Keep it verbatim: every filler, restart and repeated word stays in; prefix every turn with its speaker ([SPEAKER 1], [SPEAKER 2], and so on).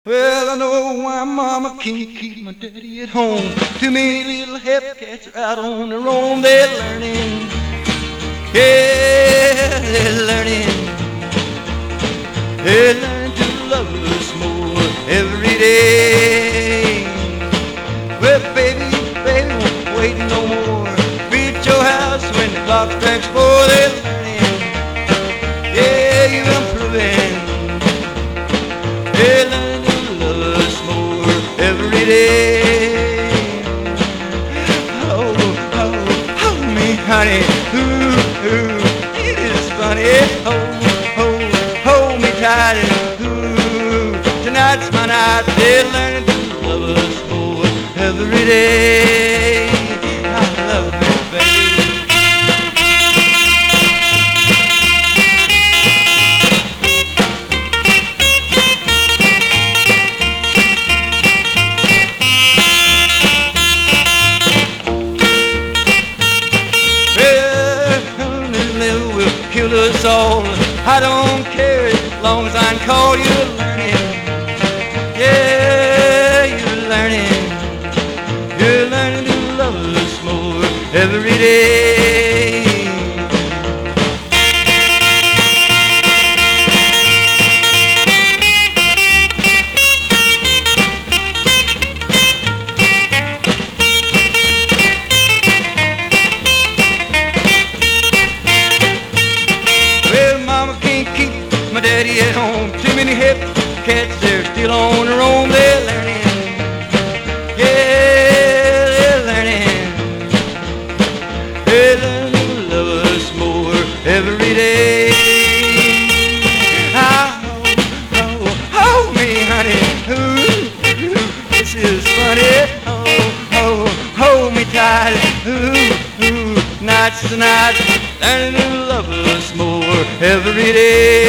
[SPEAKER 1] Well, I know why mama can't keep my daddy at home. Too many little hep cats are out on their own. They're learning, yeah, they're learning. They're learning to love us more every day. Well, baby, baby, won't wait no more. Be at your house when the clock strikes four. They're learning, yeah, you're improving. They're learning every day. Oh, oh, hold me, honey. Ooh, ooh, it is funny. Oh, oh, hold me tight. Ooh, tonight's my night. They're learning to love us more every day. I love you, baby. Kill us all. I don't care as long as I can call you learning. Yeah, you're learning. You're learning to love us more every day. My daddy at home, too many hip cats, they're still on their own. They're learning, yeah, they're learning. They're learning to love us more every day. Oh, oh, hold me, honey. Ooh, ooh, this is funny. Oh, oh, hold me tight. Ooh, ooh, night's the night. Learning to love us more every day.